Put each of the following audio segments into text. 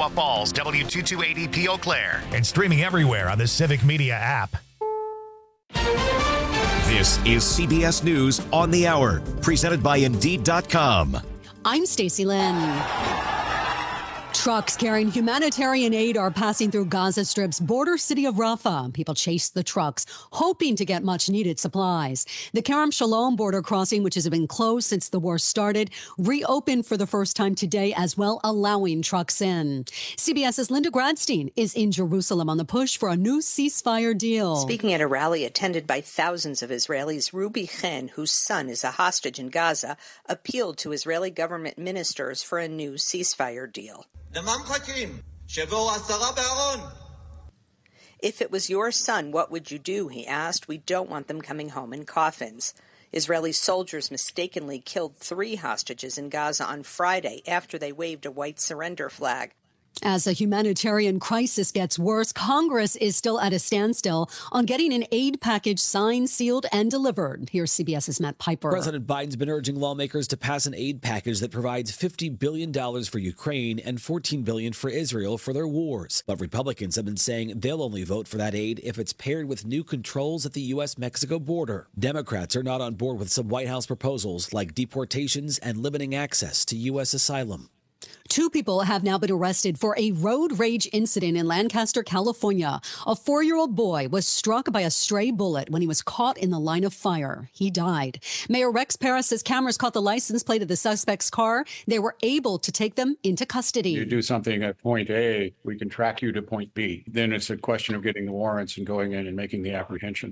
Chippewa Falls, W2280P Eau Claire, and streaming everywhere on the Civic Media app. This is CBS News on the Hour, presented by Indeed.com. I'm Stacey Lynn. Trucks carrying humanitarian aid are passing through Gaza Strip's border city of Rafah. People chase the trucks, hoping to get much-needed supplies. The Kerem Shalom border crossing, which has been closed since the war started, reopened for the first time today as well, allowing trucks in. CBS's Linda Gradstein is in Jerusalem on the push for a new ceasefire deal. Speaking at a rally attended by thousands of Israelis, Ruby Chen, whose son is a hostage in Gaza, appealed to Israeli government ministers for a new ceasefire deal. If it was your son, what would you do? He asked. We don't want them coming home in coffins. Israeli soldiers mistakenly killed 3 hostages in Gaza on Friday after they waved a white surrender flag. As the humanitarian crisis gets worse, Congress is still at a standstill on getting an aid package signed, sealed, and delivered. Here's CBS's Matt Piper. President Biden's been urging lawmakers to pass an aid package that provides $50 billion for Ukraine and $14 billion for Israel for their wars. But Republicans have been saying they'll only vote for that aid if it's paired with new controls at the U.S.-Mexico border. Democrats are not on board with some White House proposals like deportations and limiting access to U.S. asylum. 2 people have now been arrested for a road rage incident in Lancaster, California. A 4-year-old boy was struck by a stray bullet when he was caught in the line of fire. He died. Mayor Rex Parris says cameras caught the license plate of the suspect's car. They were able to take them into custody. You do something at point A, we can track you to point B. Then it's a question of getting the warrants and going in and making the apprehension.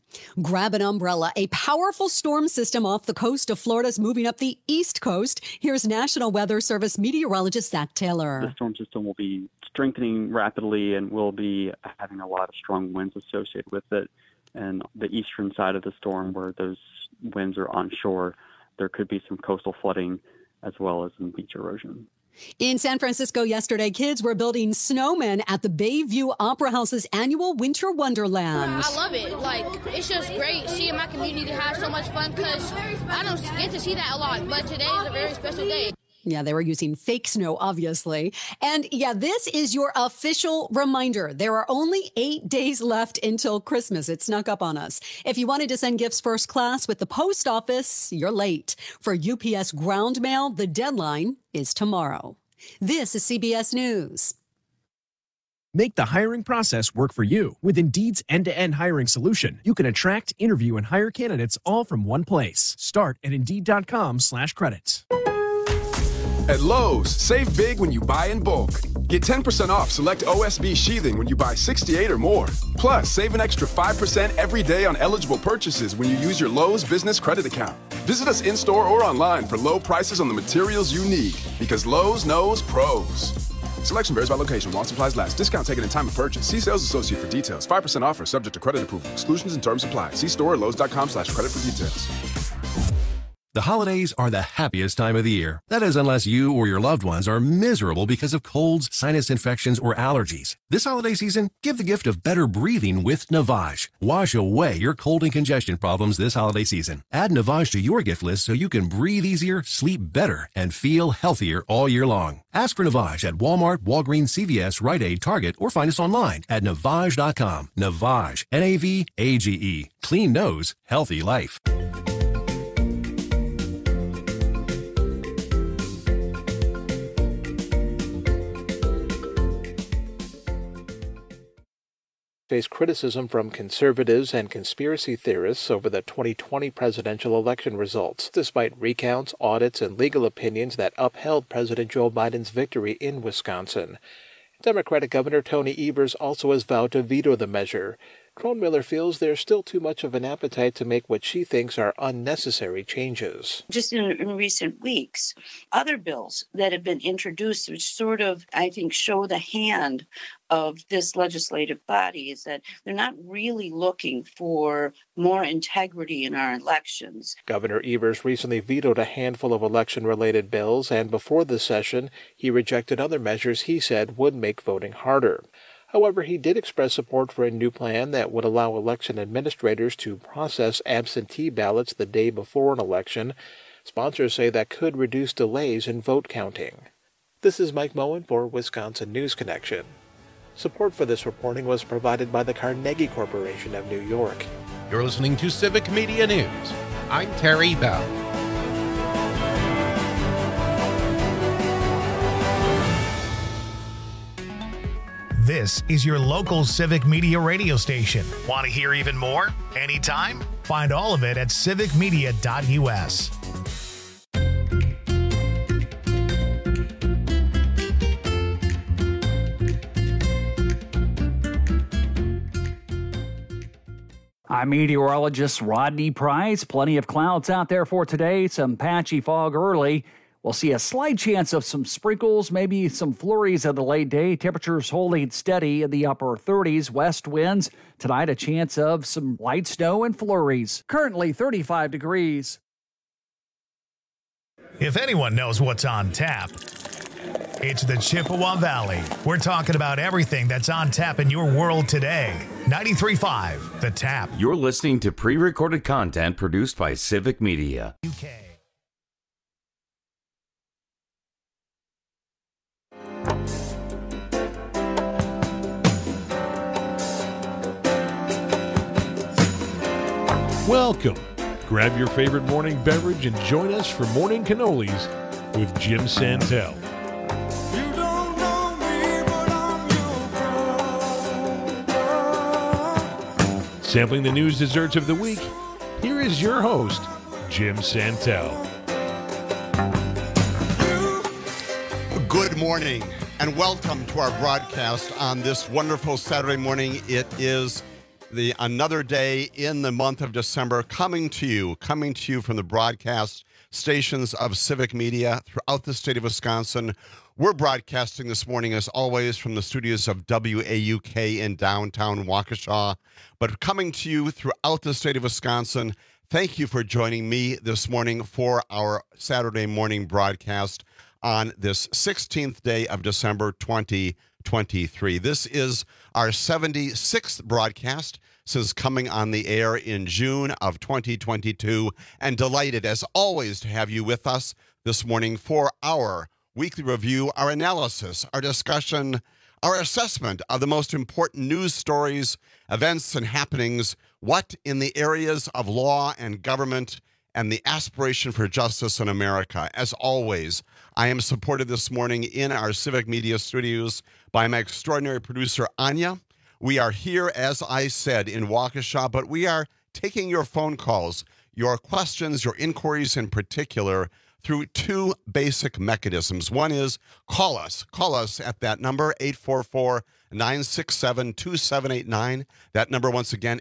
Grab an umbrella. A powerful storm system off the coast of Florida is moving up the East Coast. Here's National Weather Service meteorologist Zach Taylor. The storm system will be strengthening rapidly and will be having a lot of strong winds associated with it. And the eastern side of the storm, where those winds are onshore, there could be some coastal flooding as well as some beach erosion. In San Francisco yesterday, kids were building snowmen at the Bayview Opera House's annual Winter Wonderland. I love it. It's just great seeing my community have so much fun because I don't get to see that a lot, but today is a very special day. Yeah, they were using fake snow, obviously. And yeah, this is your official reminder. There are only 8 days left until Christmas. It snuck up on us. If you wanted to send gifts first class with the post office, you're late. For UPS ground mail, the deadline is tomorrow. This is CBS News. Make the hiring process work for you. With Indeed's end-to-end hiring solution, you can attract, interview, and hire candidates all from one place. Start at Indeed.com/credits. At Lowe's, save big when you buy in bulk. Get 10% off select OSB sheathing when you buy 68 or more. Plus, save an extra 5% every day on eligible purchases when you use your Lowe's Business Credit Account. Visit us in-store or online for low prices on the materials you need, because Lowe's knows pros. Selection varies by location. While supplies last. Discount taken in time of purchase. See sales associate for details. 5% offer subject to credit approval. Exclusions and terms apply. See store or Lowe's.com/credit for details. The holidays are the happiest time of the year. That is, unless you or your loved ones are miserable because of colds, sinus infections, or allergies. This holiday season, give the gift of better breathing with Navage. Wash away your cold and congestion problems this holiday season. Add Navage to your gift list so you can breathe easier, sleep better, and feel healthier all year long. Ask for Navage at Walmart, Walgreens, CVS, Rite Aid, Target, or find us online at Navage.com. Navage, Navage. Clean nose, healthy life. Face criticism from conservatives and conspiracy theorists over the 2020 presidential election results, despite recounts, audits, and legal opinions that upheld President Joe Biden's victory in Wisconsin. Democratic Governor Tony Evers also has vowed to veto the measure. Kronmiller feels there's still too much of an appetite to make what she thinks are unnecessary changes. Just in recent weeks, other bills that have been introduced, which sort of, I think, show the hand of this legislative body, is that they're not really looking for more integrity in our elections. Governor Evers recently vetoed a handful of election-related bills, and before the session, he rejected other measures he said would make voting harder. However, he did express support for a new plan that would allow election administrators to process absentee ballots the day before an election. Sponsors say that could reduce delays in vote counting. This is Mike Moen for Wisconsin News Connection. Support for this reporting was provided by the Carnegie Corporation of New York. You're listening to Civic Media News. I'm Terry Bell. This is your local Civic Media radio station. Want to hear even more? Anytime? Find all of it at civicmedia.us. I'm meteorologist Rodney Price. Plenty of clouds out there for today. Some patchy fog early. We'll see a slight chance of some sprinkles, maybe some flurries at the late day. Temperatures holding steady in the upper 30s. West winds. Tonight, a chance of some light snow and flurries. Currently 35 degrees. If anyone knows what's on tap, it's the Chippewa Valley. We're talking about everything that's on tap in your world today. 93.5 The Tap. You're listening to pre-recorded content produced by Civic Media. UK. Welcome. Grab your favorite morning beverage and join us for Morning Cannolis with Jim Santel. Sampling the news desserts of the week, here is your host, Jim Santel. Good morning and welcome to our broadcast on this wonderful Saturday morning. It is another day in the month of December coming to you from the broadcast stations of Civic Media throughout the state of Wisconsin. We're broadcasting this morning, as always, from the studios of WAUK in downtown Waukesha, but coming to you throughout the state of Wisconsin. Thank you for joining me this morning for our Saturday morning broadcast on this 16th day of December 2023. This is our 76th broadcast since coming on the air in June of 2022, and delighted, as always, to have you with us this morning for our weekly review, our analysis, our discussion, our assessment of the most important news stories, events, and happenings, what in the areas of law and government and the aspiration for justice in America. As always, I am supported this morning in our Civic Media studios by my extraordinary producer, Anya. We are here, as I said, in Waukesha, but we are taking your phone calls, your questions, your inquiries in particular, through two basic mechanisms. One is call us at that number, 844-967-2789. That number, once again,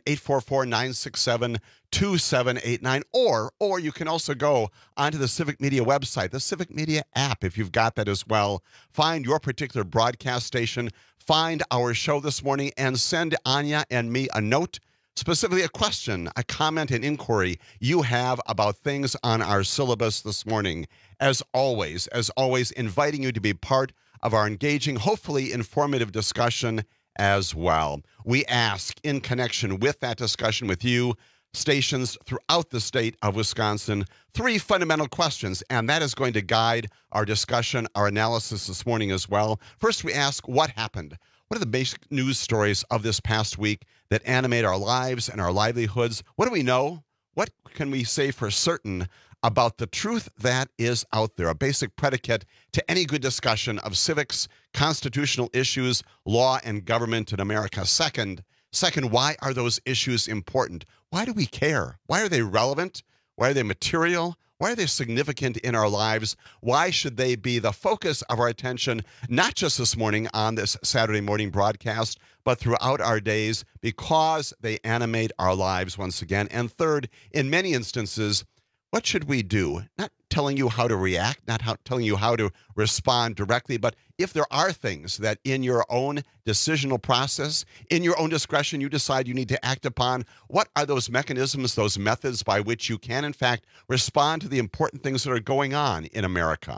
844-967-2789. Or you can also go onto the Civic Media website, the Civic Media app, if you've got that as well. Find your particular broadcast station, find our show this morning, and send Anya and me a note, specifically a question, a comment, an inquiry you have about things on our syllabus this morning. As always, inviting you to be part of our engaging, hopefully informative discussion as well. We ask, in connection with that discussion with you, stations throughout the state of Wisconsin, three fundamental questions, and that is going to guide our discussion, our analysis this morning as well. First, we ask, what happened? What are the basic news stories of this past week that animate our lives and our livelihoods? What do we know? What can we say for certain about the truth that is out there? A basic predicate to any good discussion of civics, constitutional issues, law, and government in America. Second, why are those issues important? Why do we care? Why are they relevant? Why are they material? Why are they significant in our lives? Why should they be the focus of our attention, not just this morning on this Saturday morning broadcast, but throughout our days, because they animate our lives once again? And third, in many instances, what should we do? Not telling you how to react, telling you how to respond directly, but if there are things that in your own decisional process, in your own discretion, you decide you need to act upon, what are those mechanisms, those methods by which you can, in fact, respond to the important things that are going on in America?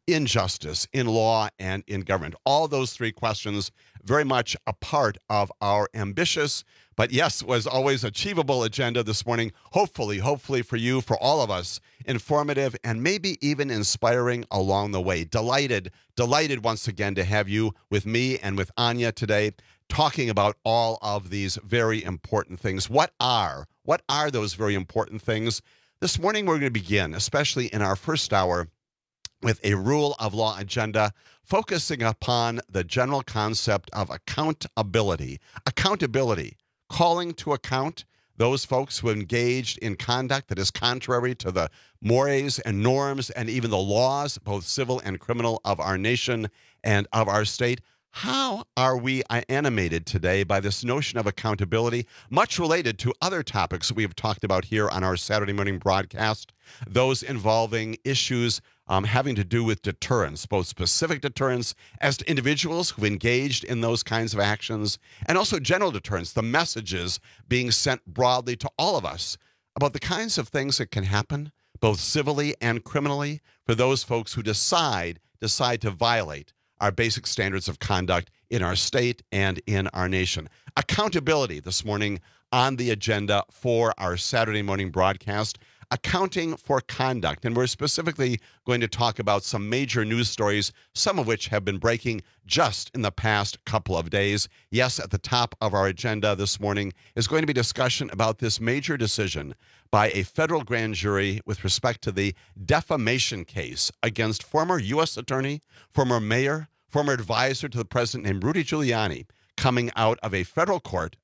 injustice in law and in government? All those three questions very much a part of our ambitious, but yes, was always achievable agenda this morning. Hopefully for you, for all of us, informative and maybe even inspiring along the way. Delighted once again to have you with me and with Anya today, talking about all of these very important things. What are those very important things? This morning we're going to begin, especially in our first hour, with a rule of law agenda focusing upon the general concept of accountability. Accountability, calling to account those folks who engaged in conduct that is contrary to the mores and norms and even the laws, both civil and criminal, of our nation and of our state. How are we animated today by this notion of accountability, much related to other topics we have talked about here on our Saturday morning broadcast, those involving issues having to do with deterrence, both specific deterrence as to individuals who engaged in those kinds of actions, and also general deterrence, the messages being sent broadly to all of us about the kinds of things that can happen, both civilly and criminally, for those folks who decide to violate our basic standards of conduct in our state and in our nation. Accountability this morning on the agenda for our Saturday morning broadcast, accounting for conduct. And we're specifically going to talk about some major news stories, some of which have been breaking just in the past couple of days. Yes, at the top of our agenda this morning is going to be discussion about this major decision by a federal grand jury with respect to the defamation case against former U.S. attorney, former mayor, former advisor to the president named Rudy Giuliani, coming out of a federal court,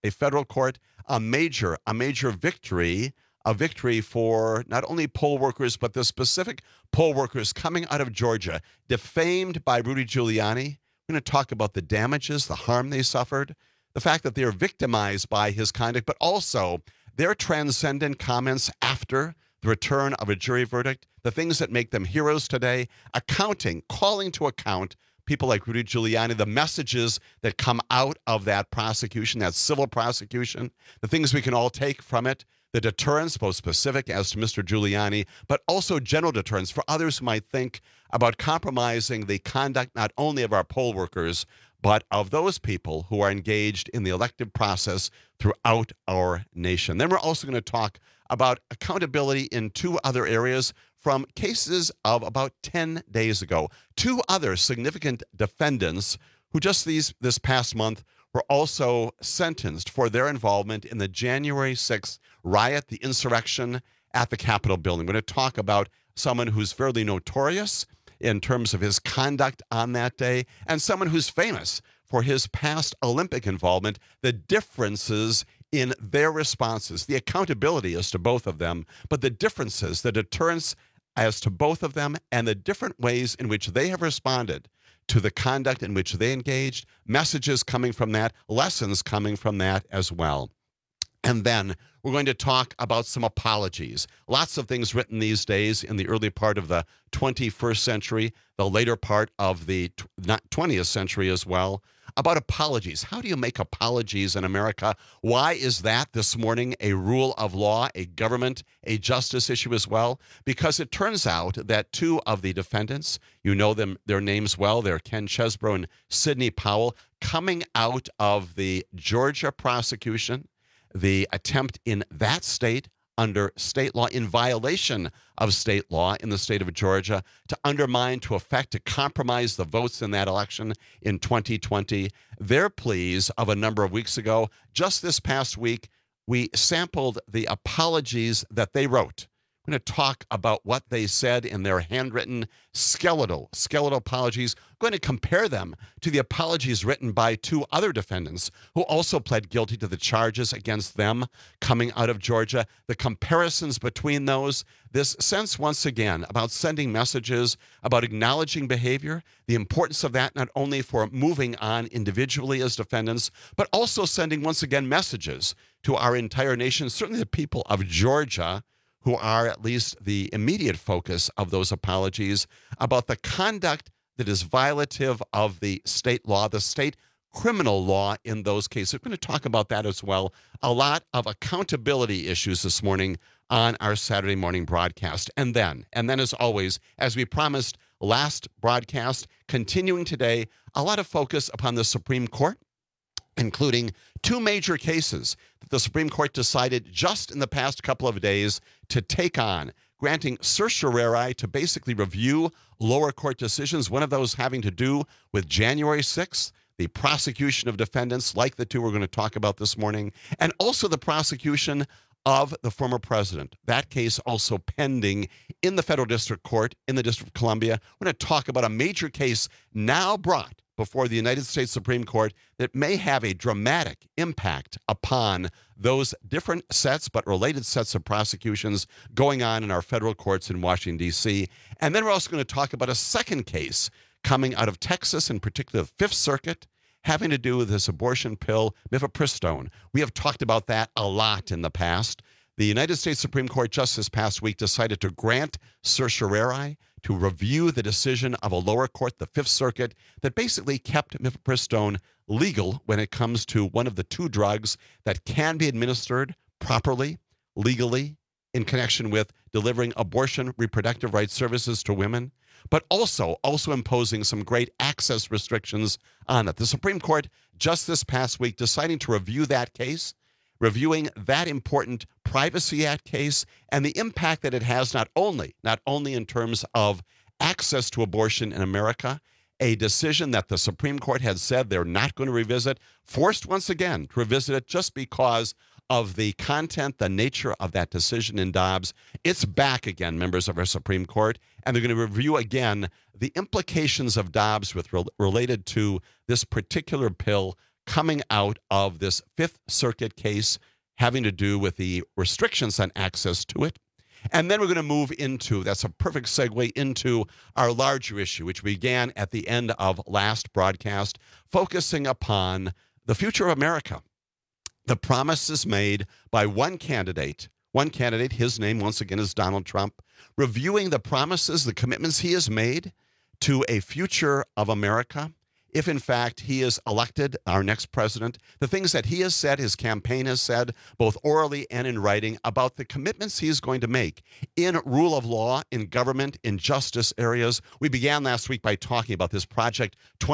a major victory, a victory for not only poll workers, but the specific poll workers coming out of Georgia, defamed by Rudy Giuliani. We're going to talk about the damages, the harm they suffered, the fact that they are victimized by his conduct, but also their transcendent comments after the return of a jury verdict, the things that make them heroes today, accounting, calling to account people like Rudy Giuliani, the messages that come out of that prosecution, that civil prosecution, the things we can all take from it, the deterrence, both specific as to Mr. Giuliani, but also general deterrence for others who might think about compromising the conduct not only of our poll workers, but of those people who are engaged in the elective process throughout our nation. Then we're also going to talk about accountability in two other areas from cases of about 10 days ago. Two other significant defendants who just this past month were also sentenced for their involvement in the January 6th riot, the insurrection at the Capitol building. We're going to talk about someone who's fairly notorious in terms of his conduct on that day, and someone who's famous for his past Olympic involvement, the differences in their responses, the accountability as to both of them, but the differences, the deterrence as to both of them, and the different ways in which they have responded to the conduct in which they engaged, messages coming from that, lessons coming from that as well. And then we're going to talk about some apologies. Lots of things written these days in the early part of the 21st century, the later part of the 20th century as well, about apologies. How do you make apologies in America? Why is that this morning a rule of law, a government, a justice issue as well? Because it turns out that two of the defendants, you know them, their names well, they're Ken Chesebro and Sidney Powell, coming out of the Georgia prosecution, the attempt in that state under state law, in violation of state law in the state of Georgia, to undermine, to affect, to compromise the votes in that election in 2020. Their pleas of a number of weeks ago, just this past week, we sampled the apologies that they wrote. We're going to talk about what they said in their handwritten skeletal apologies. We're going to compare them to the apologies written by two other defendants who also pled guilty to the charges against them coming out of Georgia. The comparisons between those, this sense once again about sending messages, about acknowledging behavior, the importance of that not only for moving on individually as defendants, but also sending once again messages to our entire nation, certainly the people of Georgia, who are at least the immediate focus of those apologies, about the conduct that is violative of the state law, the state criminal law in those cases. We're going to talk about that as well. A lot of accountability issues this morning on our Saturday morning broadcast. And then as always, as we promised last broadcast. Continuing today, a lot of focus upon the Supreme Court, including two major cases that the Supreme Court decided just in the past couple of days to take on, granting certiorari to basically review lower court decisions, one of those having to do with January 6th, the prosecution of defendants like the two we're going to talk about this morning, and also the prosecution of the former president. That case also pending in the federal district court in the District of Columbia. We're going to talk about a major case now brought before the United States Supreme Court that may have a dramatic impact upon those different sets but related sets of prosecutions going on in our federal courts in Washington, D.C. And then we're also going to talk about a second case coming out of Texas, in particular the Fifth Circuit, having to do with this abortion pill, mifepristone. We have talked about that a lot in the past. The United States Supreme Court just this past week decided to grant certiorari to review the decision of a lower court, the Fifth Circuit, that basically kept mifepristone legal when it comes to one of the two drugs that can be administered properly, legally, in connection with delivering abortion, reproductive rights services to women, but also imposing some great access restrictions on it. The Supreme Court just this past week deciding to review that case, reviewing that important Privacy Act case and the impact that it has not only in terms of access to abortion in America, a decision that the Supreme Court had said they're not going to revisit, forced once again to revisit it just because of the content, the nature of that decision in Dobbs. It's back again, members of our Supreme Court, and they're going to review again the implications of Dobbs related to this particular pill coming out of this Fifth Circuit case having to do with the restrictions on access to it. And then we're going to move into, that's a perfect segue into our larger issue, which began at the end of last broadcast, focusing upon the future of America. The promises made by one candidate, his name once again is Donald Trump, reviewing the promises, the commitments he has made to a future of America. If in fact he is elected our next president, the things that he has said, his campaign has said, both orally and in writing, about the commitments he is going to make in rule of law, in government, in justice areas. We began last week by talking about this Project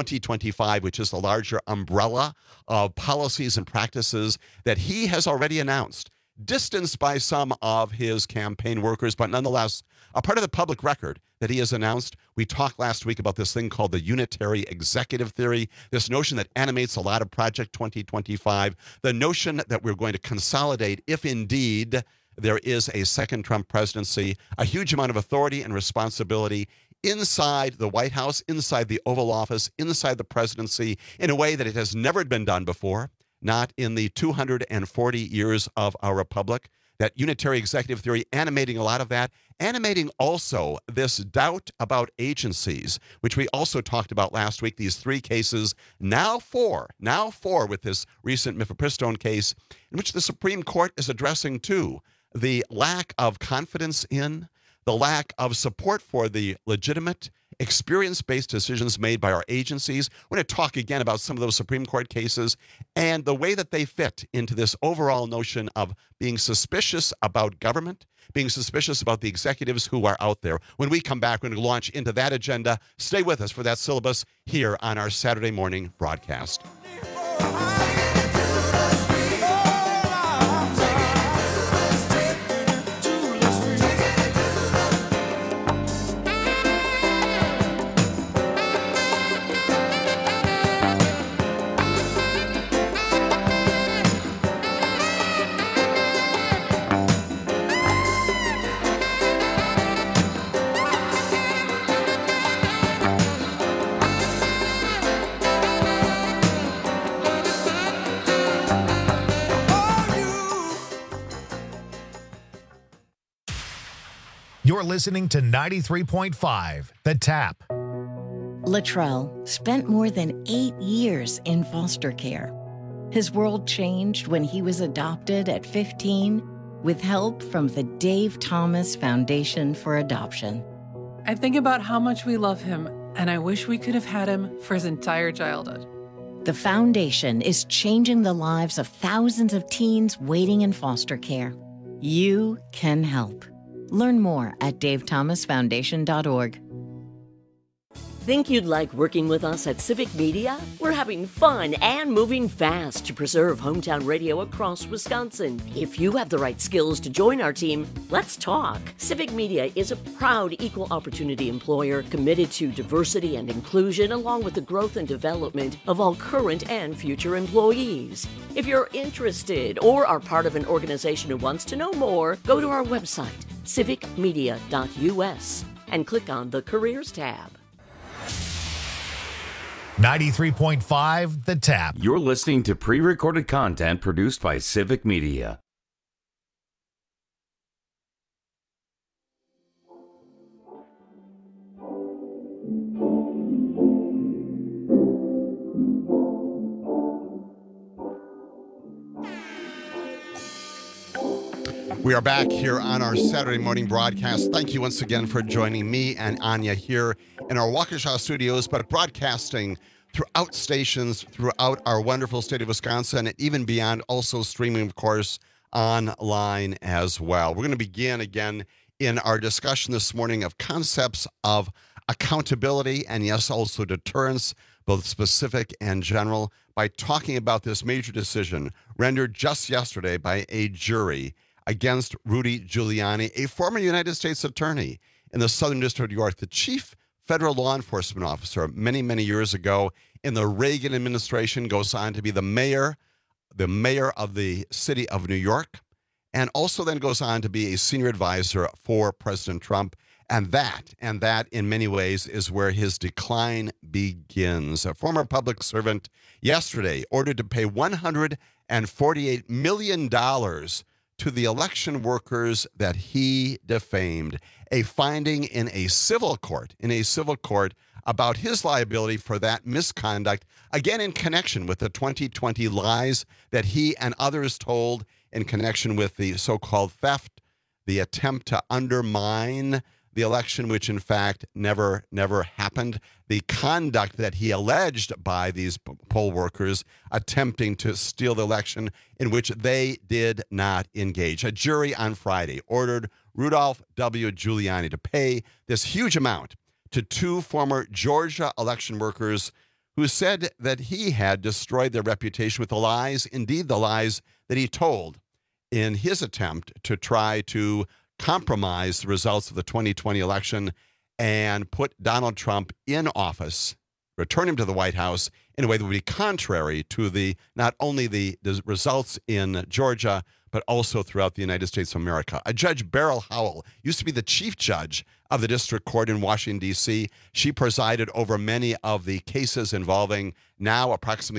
2025, which is the larger umbrella of policies and practices that he has already announced, distanced by some of his campaign workers, but nonetheless a part of the public record that he has announced. We talked last week about this thing called the unitary executive theory, this notion that animates a lot of Project 2025, the notion that we're going to consolidate, if indeed there is a second Trump presidency, a huge amount of authority and responsibility inside the White House, inside the Oval Office, inside the presidency, in a way that it has never been done before, not in the 240 years of our republic. That unitary executive theory animating a lot of that, animating also this doubt about agencies, which we also talked about last week, these three cases, now four with this recent mifepristone case, in which the Supreme Court is addressing too the lack of confidence in, the lack of support for the legitimate, experience-based decisions made by our agencies. We're going to talk again about some of those Supreme Court cases and the way that they fit into this overall notion of being suspicious about government, being suspicious about the executives who are out there. When we come back, we're going to launch into that agenda. Stay with us for that syllabus here on our Saturday morning broadcast. You're listening to 93.5, The Tap. Latrell spent more than 8 years in foster care. His world changed when he was adopted at 15 with help from the Dave Thomas Foundation for Adoption. I think about how much we love him, and I wish we could have had him for his entire childhood. The foundation is changing the lives of thousands of teens waiting in foster care. You can help. Learn more at davethomasfoundation.org. Think you'd like working with us at Civic Media? We're having fun and moving fast to preserve hometown radio across Wisconsin. If you have the right skills to join our team, let's talk. Civic Media is a proud equal opportunity employer committed to diversity and inclusion, along with the growth and development of all current and future employees. If you're interested or are part of an organization who wants to know more, go to our website, civicmedia.us, and click on the Careers tab. 93.5 The Tap. You're listening to pre-recorded content produced by Civic Media. We are back here on our Saturday morning broadcast. Thank you once again for joining me and Anya here in our Waukesha studios, but broadcasting throughout stations throughout our wonderful state of Wisconsin and even beyond, also streaming, of course, online as well. We're going to begin again in our discussion this morning of concepts of accountability and, yes, also deterrence, both specific and general, by talking about this major decision rendered just yesterday by a jury against Rudy Giuliani, a former United States attorney in the Southern District of New York, the chief federal law enforcement officer many, many years ago in the Reagan administration, goes on to be the mayor of the city of New York, and also then goes on to be a senior advisor for President Trump. And that in many ways is where his decline begins. A former public servant yesterday ordered to pay $148 million to the election workers that he defamed, a finding in a civil court about his liability for that misconduct, again in connection with the 2020 lies that he and others told in connection with the so-called theft, the attempt to undermine the election, which in fact never happened, the conduct that he alleged by these poll workers attempting to steal the election in which they did not engage. A jury on Friday ordered Rudolph W. Giuliani to pay this huge amount to two former Georgia election workers who said that he had destroyed their reputation with the lies, indeed the lies that he told in his attempt to try to compromise the results of the 2020 election and put Donald Trump in office, return him to the White House in a way that would be contrary to not only the results in Georgia, but also throughout the United States of America. A Judge Beryl Howell used to be the chief judge of the district court in Washington, D.C. She presided over many of the cases involving now approximately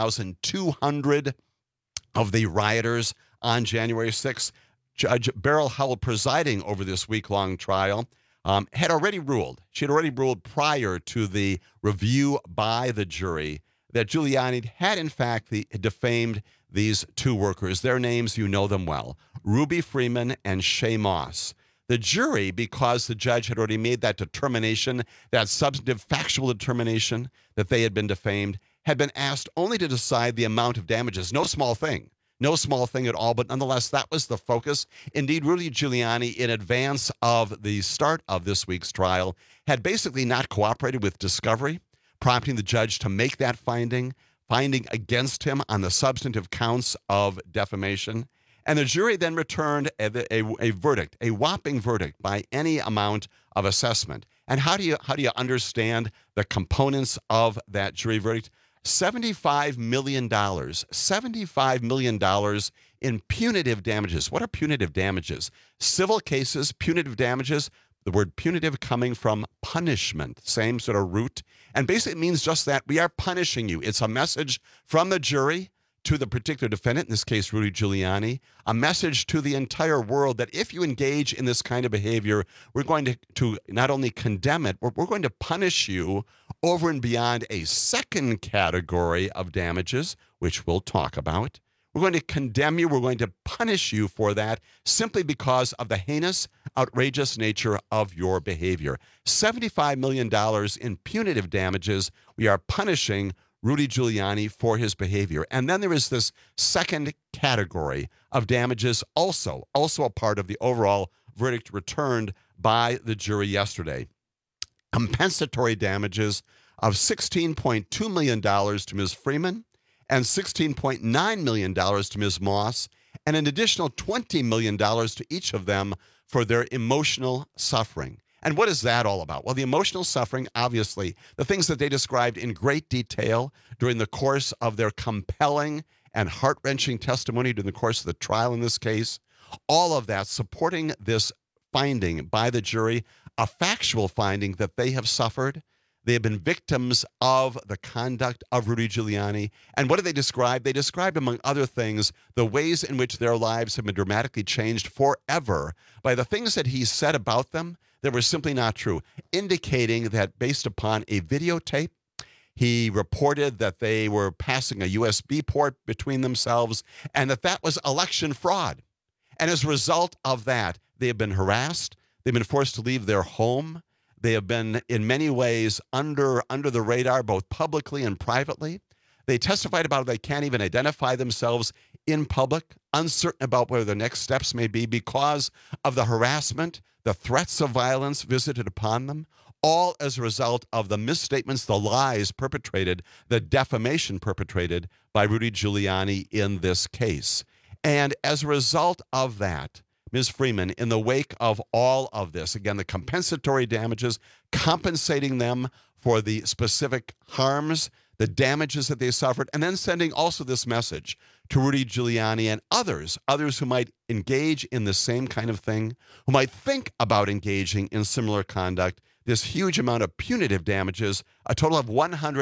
1,200 of the rioters on January 6th. Judge Beryl Howell, presiding over this week-long trial, had already ruled. She had already ruled prior to the review by the jury that Giuliani had, in fact, defamed these two workers. Their names, you know them well, Ruby Freeman and Shay Moss. The jury, because the judge had already made that determination, that substantive factual determination that they had been defamed, had been asked only to decide the amount of damages. No small thing. No small thing at all, but nonetheless, that was the focus. Indeed, Rudy Giuliani, in advance of the start of this week's trial, had basically not cooperated with discovery, prompting the judge to make that finding against him on the substantive counts of defamation. And the jury then returned a verdict, a whopping verdict by any amount of assessment. And how do you understand the components of that jury verdict? $75 million in punitive damages. What are punitive damages? Civil cases, punitive damages, the word punitive coming from punishment, same sort of root, and basically means just that. We are punishing you. It's a message from the jury to the particular defendant, in this case, Rudy Giuliani, a message to the entire world that if you engage in this kind of behavior, we're going to not only condemn it, we're going to punish you over and beyond a second category of damages, which we'll talk about. We're going to condemn you. We're going to punish you for that simply because of the heinous, outrageous nature of your behavior. $75 million in punitive damages. We are punishing Rudy Giuliani for his behavior. And then there is this second category of damages, also a part of the overall verdict returned by the jury yesterday. compensatory damages of $16.2 million to Ms. Freeman and $16.9 million to Ms. Moss, and an additional $20 million to each of them for their emotional suffering. And what is that all about? Well, the emotional suffering, obviously, the things that they described in great detail during the course of their compelling and heart-wrenching testimony during the course of the trial in this case, all of that supporting this finding by the jury, a factual finding that they have suffered. They have been victims of the conduct of Rudy Giuliani. And what do they describe? They described, among other things, the ways in which their lives have been dramatically changed forever by the things that he said about them that were simply not true, indicating that based upon a videotape, he reported that they were passing a USB port between themselves and that was election fraud. And as a result of that, they have been harassed. They've been forced to leave their home. They have been, in many ways, under the radar, both publicly and privately. They testified about it. They can't even identify themselves in public, uncertain about where their next steps may be because of the harassment, the threats of violence visited upon them, all as a result of the misstatements, the lies perpetrated, the defamation perpetrated by Rudy Giuliani in this case. And as a result of that, Ms. Freeman, in the wake of all of this, again, the compensatory damages, compensating them for the specific harms, the damages that they suffered, and then sending also this message to Rudy Giuliani and others who might engage in the same kind of thing, who might think about engaging in similar conduct, this huge amount of punitive damages, a total of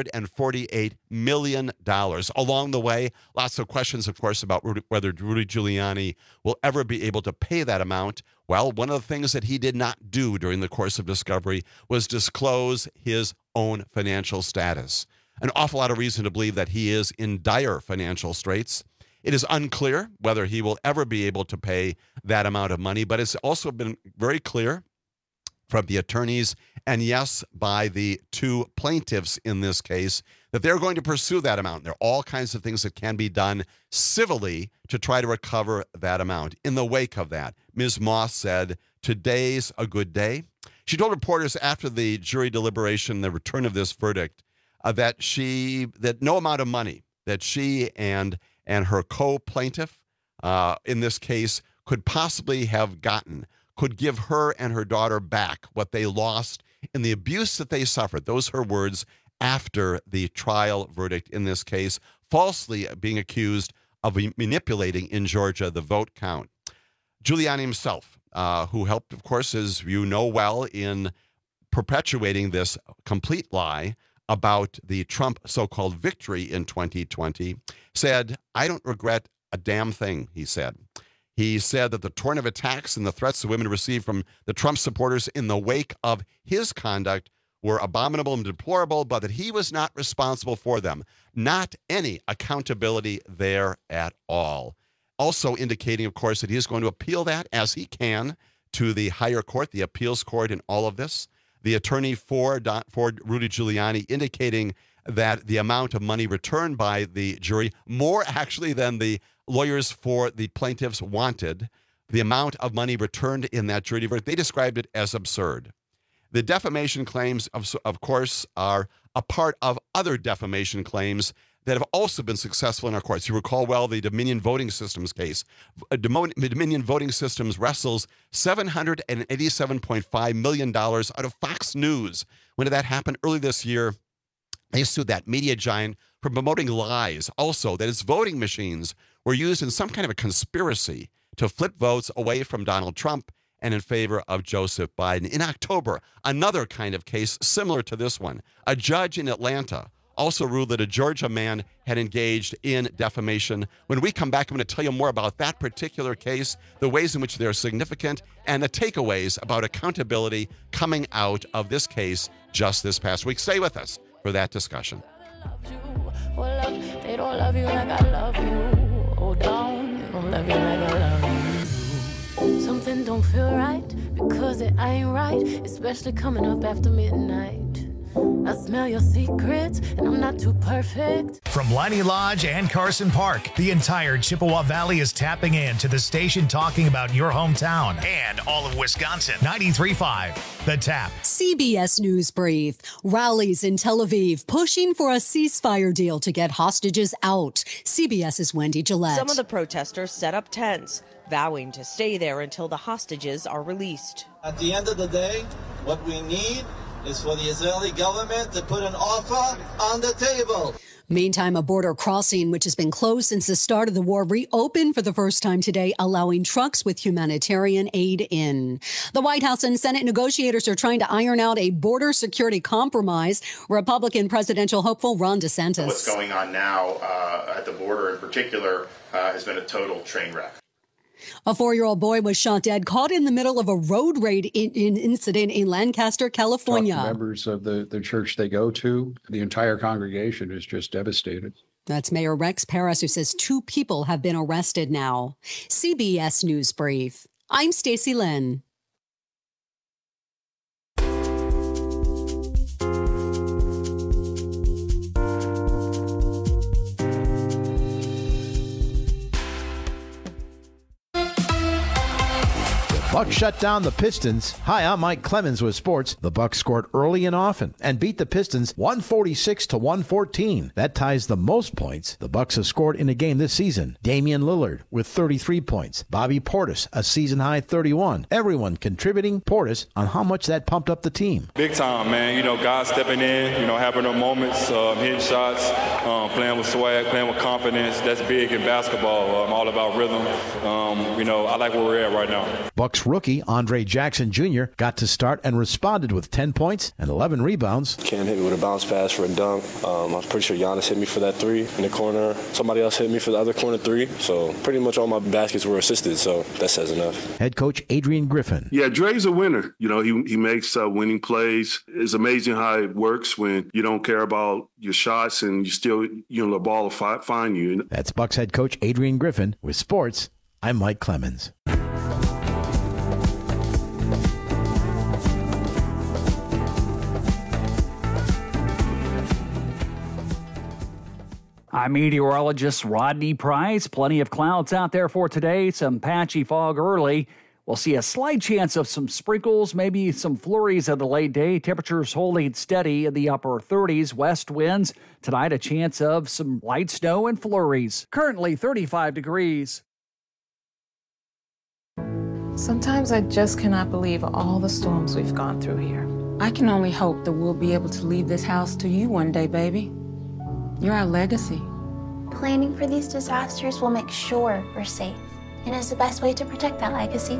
$148 million. Along the way, lots of questions, of course, about whether Rudy Giuliani will ever be able to pay that amount. Well, one of the things that he did not do during the course of discovery was disclose his own financial status. An awful lot of reason to believe that he is in dire financial straits. It is unclear whether he will ever be able to pay that amount of money, but it's also been very clear from the attorneys and, yes, by the two plaintiffs in this case, that they're going to pursue that amount. There are all kinds of things that can be done civilly to try to recover that amount. In the wake of that, Ms. Moss said, "Today's a good day." She told reporters after the jury deliberation, the return of this verdict, that no amount of money that she and her co-plaintiff in this case could possibly have gotten could give her and her daughter back what they lost in the abuse that they suffered. Those are her words after the trial verdict in this case, falsely being accused of manipulating in Georgia the vote count. Giuliani himself, who helped, of course, as you know well, in perpetuating this complete lie about the Trump so-called victory in 2020, said, "I don't regret a damn thing," he said. He said that the torrent of attacks and the threats the women received from the Trump supporters in the wake of his conduct were abominable and deplorable, but that he was not responsible for them. Not any accountability there at all. Also indicating, of course, that he is going to appeal that as he can to the higher court, the appeals court in all of this. The attorney for Rudy Giuliani indicating that the amount of money returned by the jury, more actually than the lawyers for the plaintiffs wanted, the amount of money returned in that jury verdict, they described it as absurd. The defamation claims, of course, are a part of other defamation claims that have also been successful in our courts. You recall well the Dominion Voting Systems case. Dominion Voting Systems wrestles $787.5 million out of Fox News. When did that happen? Early this year, they sued that media giant for promoting lies. Also, that its voting machines were used in some kind of a conspiracy to flip votes away from Donald Trump and in favor of Joseph Biden. In October, another kind of case similar to this one. A judge in Atlanta also ruled that a Georgia man had engaged in defamation. When we come back, I'm going to tell you more about that particular case, the ways in which they're significant, and the takeaways about accountability coming out of this case just this past week. Stay with us for that discussion. They don't love you like I love you. Oh, down, they don't love you like I love you. Something don't feel right because it ain't right, especially coming up after midnight. I smell your secrets, and I'm not too perfect. From Liney Lodge and Carson Park, the entire Chippewa Valley is tapping into the station talking about your hometown and all of Wisconsin. 93.5, The Tap. CBS News Brief. Rallies in Tel Aviv pushing for a ceasefire deal to get hostages out. CBS's Wendy Gillette. Some of the protesters set up tents, vowing to stay there until the hostages are released. At the end of the day, what we need is for the Israeli government to put an offer on the table. Meantime, a border crossing, which has been closed since the start of the war, reopened for the first time today, allowing trucks with humanitarian aid in. The White House and Senate negotiators are trying to iron out a border security compromise. Republican presidential hopeful Ron DeSantis. What's going on now at the border in particular has been a total train wreck. A 4-year-old boy was shot dead, caught in the middle of a road raid incident in Lancaster, California. Talk to members of the church they go to. The entire congregation is just devastated. That's Mayor Rex Paris, who says 2 people have been arrested now. CBS News Brief. I'm Stacey Lynn. Bucks shut down the Pistons. Hi, I'm Mike Clemens with sports. The Bucks scored early and often and beat the Pistons 146-114. That ties the most points the Bucks have scored in a game this season. Damian Lillard with 33 points. Bobby Portis, a season-high 31. Everyone contributing. Portis on how much that pumped up the team. Big time, man. You know, guys stepping in, having their moments, hitting shots, playing with swag, playing with confidence. That's big in basketball. All about rhythm. I like where we're at right now. Bucks rookie Andre Jackson Jr. got to start and responded with 10 points and 11 rebounds. Cam hit me with a bounce pass for a dunk. I'm pretty sure Giannis hit me for that 3 in the corner. Somebody else hit me for the other corner 3. So pretty much all my baskets were assisted, so that says enough. Head coach Adrian Griffin. Yeah, Dre's a winner. He makes winning plays. It's amazing how it works when you don't care about your shots and you still, the ball will find you. That's Bucks head coach Adrian Griffin. With sports, I'm Mike Clemens. I'm meteorologist Rodney Price. Plenty of clouds out there for today. Some patchy fog early. We'll see a slight chance of some sprinkles, maybe some flurries at the late day. Temperatures holding steady in the upper 30s. West winds. Tonight, a chance of some light snow and flurries. Currently 35 degrees. Sometimes I just cannot believe all the storms we've gone through here. I can only hope that we'll be able to leave this house to you one day, baby. You're our legacy. Planning for these disasters will make sure we're safe and is the best way to protect that legacy.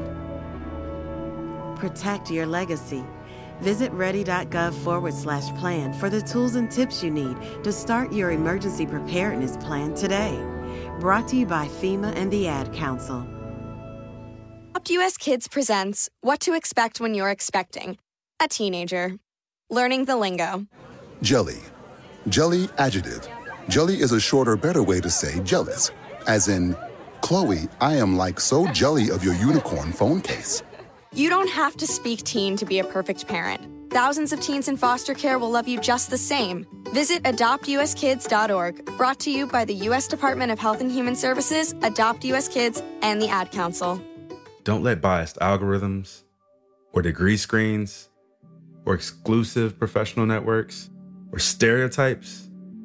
Protect your legacy. Visit ready.gov/plan for the tools and tips you need to start your emergency preparedness plan today. Brought to you by FEMA and the Ad Council. Adopt US Kids presents What to Expect When You're Expecting a Teenager. Learning the lingo. Jelly. Jelly adjective. Jelly is a shorter, better way to say jealous. As in, Chloe, I am like so jelly of your unicorn phone case. You don't have to speak teen to be a perfect parent. Thousands of teens in foster care will love you just the same. Visit adoptuskids.org. Brought to you by the U.S. Department of Health and Human Services, Adopt US Kids, and the Ad Council. Don't let biased algorithms, or degree screens, or exclusive professional networks, or stereotypes.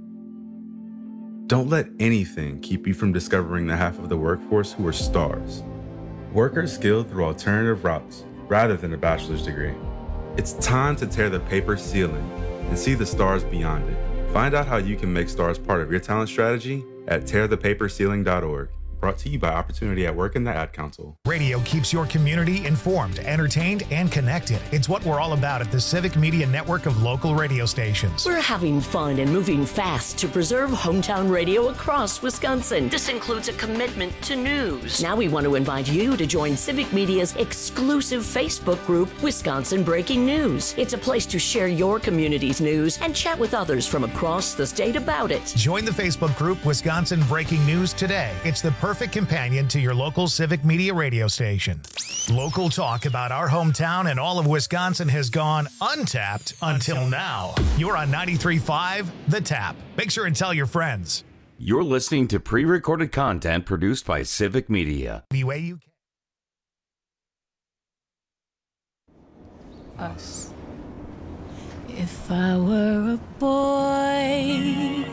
Don't let anything keep you from discovering the half of the workforce who are stars. Workers skilled through alternative routes rather than a bachelor's degree. It's time to tear the paper ceiling and see the stars beyond it. Find out how you can make stars part of your talent strategy at tearthepaperceiling.org. Brought to you by Opportunity at Work and the Ad Council. Radio keeps your community informed, entertained, and connected. It's what we're all about at the Civic Media Network of local radio stations. We're having fun and moving fast to preserve hometown radio across Wisconsin. This includes a commitment to news. Now we want to invite you to join Civic Media's exclusive Facebook group, Wisconsin Breaking News. It's a place to share your community's news and chat with others from across the state about it. Join the Facebook group, Wisconsin Breaking News, today. It's the perfect perfect companion to your local Civic Media radio station. Local talk about our hometown and all of Wisconsin has gone untapped until now. You're on 93.5 The Tap. Make sure and tell your friends. You're listening to pre-recorded content produced by Civic Media. The way you can. Us. If I were a boy,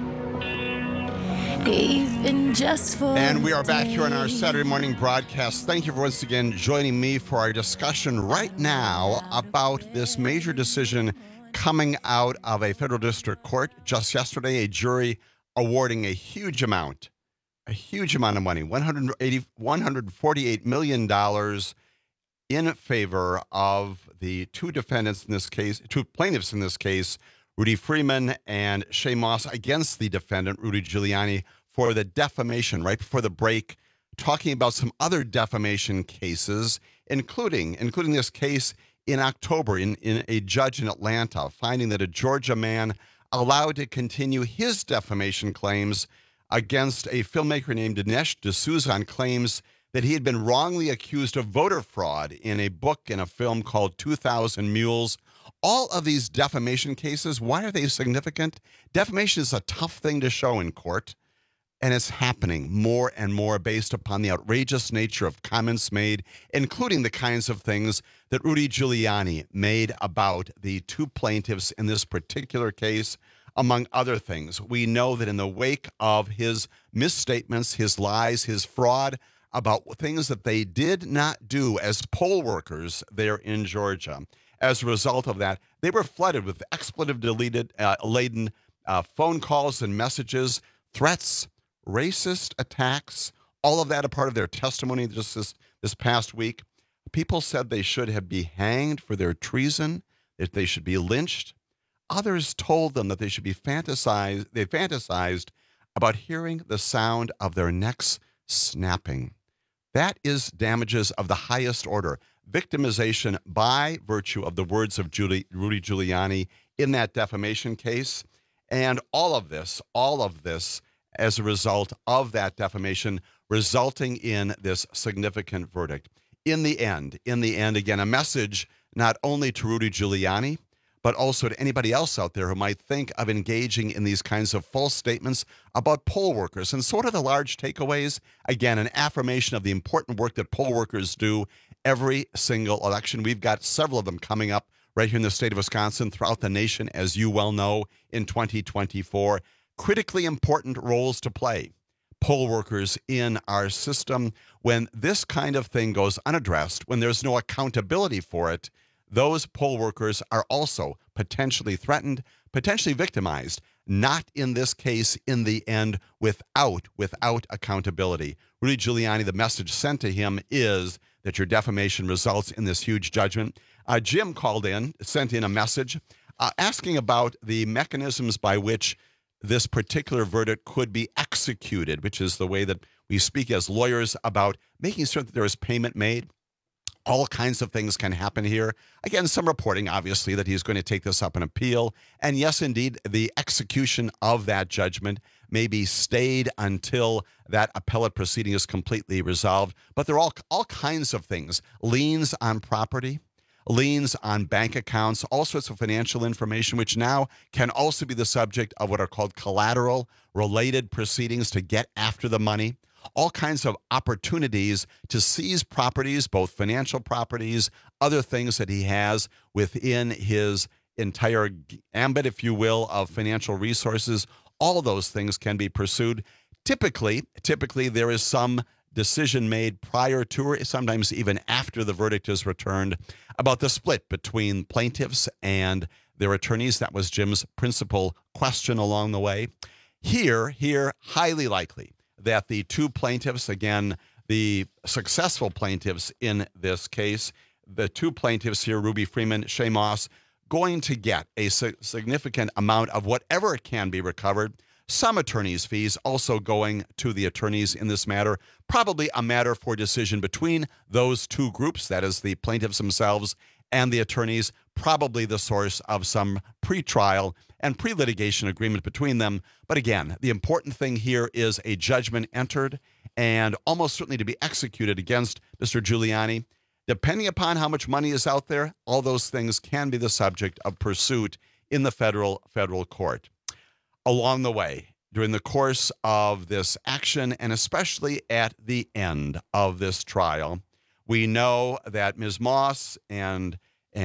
even just for And we are back here on our Saturday morning broadcast. Thank you for once again joining me for our discussion right now about this major decision coming out of a federal district court. Just yesterday, a jury awarding a huge amount of money, $148 million in favor of the two plaintiffs in this case, Rudy Freeman and Shaye Moss, against the defendant, Rudy Giuliani, for the defamation. Right before the break, talking about some other defamation cases, including this case in October in a judge in Atlanta, finding that a Georgia man allowed to continue his defamation claims against a filmmaker named Dinesh D'Souza on claims that he had been wrongly accused of voter fraud in a book and a film called 2,000 Mules. All of these defamation cases, why are they significant? Defamation is a tough thing to show in court, and it's happening more and more based upon the outrageous nature of comments made, including the kinds of things that Rudy Giuliani made about the two plaintiffs in this particular case, among other things. We know that in the wake of his misstatements, his lies, his fraud, about things that they did not do as poll workers there in Georgia. As a result of that, they were flooded with expletive-laden phone calls and messages, threats, racist attacks, all of that a part of their testimony just this past week. People said they should be hanged for their treason, that they should be lynched. Others told them that they should be fantasized about hearing the sound of their necks snapping. That is damages of the highest order. Victimization by virtue of the words of Rudy Giuliani in that defamation case. And all of this as a result of that defamation, resulting in this significant verdict. In the end, again, a message not only to Rudy Giuliani, but also to anybody else out there who might think of engaging in these kinds of false statements about poll workers. And sort of the large takeaways, again, an affirmation of the important work that poll workers do every single election. We've got several of them coming up right here in the state of Wisconsin, throughout the nation, as you well know, in 2024. Critically important roles to play, poll workers in our system. When this kind of thing goes unaddressed, when there's no accountability for it, those poll workers are also potentially threatened, potentially victimized, not in this case in the end without accountability. Rudy Giuliani, the message sent to him is that your defamation results in this huge judgment. Jim sent in a message asking about the mechanisms by which this particular verdict could be executed, which is the way that we speak as lawyers about making sure that there is payment made. All kinds of things can happen here. Again, some reporting, obviously, that he's going to take this up in appeal. And yes, indeed, the execution of that judgment may be stayed until that appellate proceeding is completely resolved. But there are all kinds of things. Liens on property, liens on bank accounts, all sorts of financial information, which now can also be the subject of what are called collateral-related proceedings to get after the money. All kinds of opportunities to seize properties, both financial properties, other things that he has within his entire ambit, if you will, of financial resources. All of those things can be pursued. Typically, there is some decision made prior to or sometimes even after the verdict is returned about the split between plaintiffs and their attorneys. That was Jim's principal question along the way. Here, highly likely that the two plaintiffs, again, the successful plaintiffs in this case, the two plaintiffs here, Rudy Freeman, Shaye Moss, going to get a significant amount of whatever can be recovered. Some attorneys' fees also going to the attorneys in this matter. Probably a matter for decision between those two groups, that is the plaintiffs themselves and the attorneys, probably the source of some pretrial and pre-litigation agreement between them. But again, the important thing here is a judgment entered and almost certainly to be executed against Mr. Giuliani. Depending upon how much money is out there, all those things can be the subject of pursuit in the federal court. Along the way, during the course of this action, and especially at the end of this trial, we know that Ms. Moss and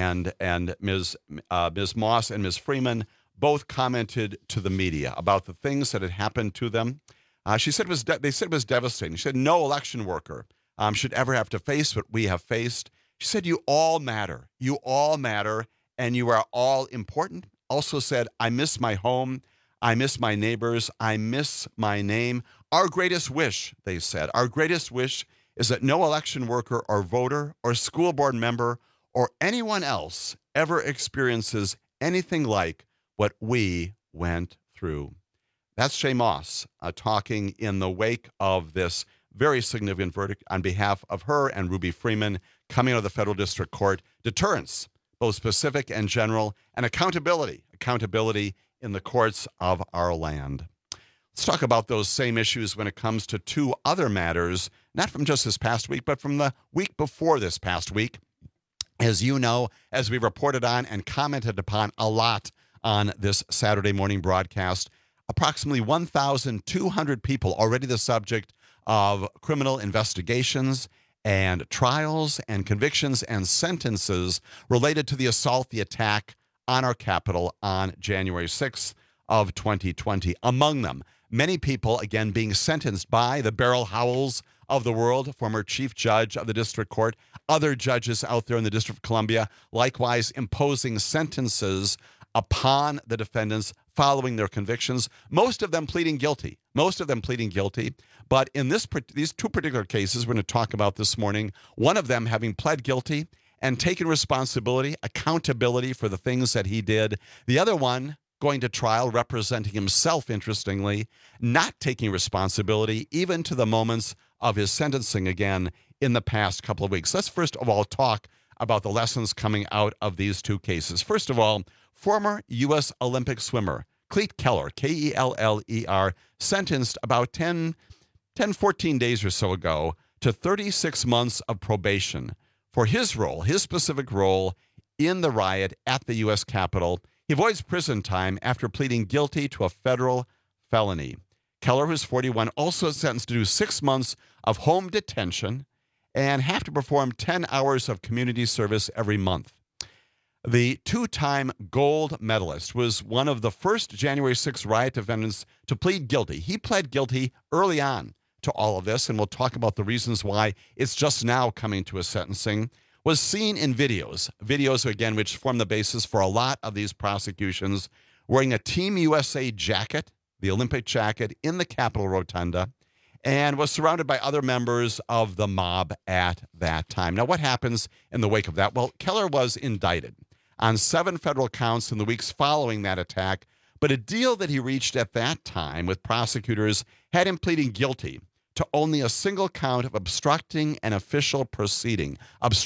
Ms. Moss and Ms. Freeman both commented to the media about the things that had happened to them. She said they said it was devastating. She said no election worker should ever have to face what we have faced. She said, you all matter. You all matter, and you are all important. Also said, I miss my home. I miss my neighbors. I miss my name. Our greatest wish, they said, our greatest wish is that no election worker or voter or school board member or anyone else ever experiences anything like what we went through. That's Shaye Moss talking in the wake of this very significant verdict on behalf of her and Ruby Freeman coming out of the federal district court. Deterrence, both specific and general, and accountability in the courts of our land. Let's talk about those same issues when it comes to two other matters, not from just this past week, but from the week before this past week. As you know, as we reported on and commented upon a lot on this Saturday morning broadcast, approximately 1,200 people already the subject of criminal investigations and trials and convictions and sentences related to the assault, the attack on our Capitol on January 6th of 2020. Among them, many people, again, being sentenced by the Beryl Howells of the world, former chief judge of the district court, other judges out there in the District of Columbia, likewise imposing sentences upon the defendants following their convictions, most of them pleading guilty. But in these two particular cases we're going to talk about this morning, one of them having pled guilty and taken responsibility, accountability for the things that he did. The other one going to trial, representing himself, interestingly, not taking responsibility even to the moments of his sentencing again in the past couple of weeks. Let's first of all talk about the lessons coming out of these two cases. First of all, former U.S. Olympic swimmer Klete Keller, Keller, sentenced about 14 days or so ago to 36 months of probation for his specific role in the riot at the U.S. Capitol. He avoids prison time after pleading guilty to a federal felony. Keller, who's 41, also sentenced to do 6 months of home detention and have to perform 10 hours of community service every month. The two-time gold medalist was one of the first January 6th riot defendants to plead guilty. He pled guilty early on to all of this, and we'll talk about the reasons why it's just now coming to a sentencing. Was seen in videos again, which form the basis for a lot of these prosecutions, wearing a Team USA jacket, the Olympic jacket, in the Capitol Rotunda, and was surrounded by other members of the mob at that time. Now, what happens in the wake of that? Well, Keller was indicted on 7 federal counts in the weeks following that attack, but a deal that he reached at that time with prosecutors had him pleading guilty to only a single count of obstructing an official proceeding.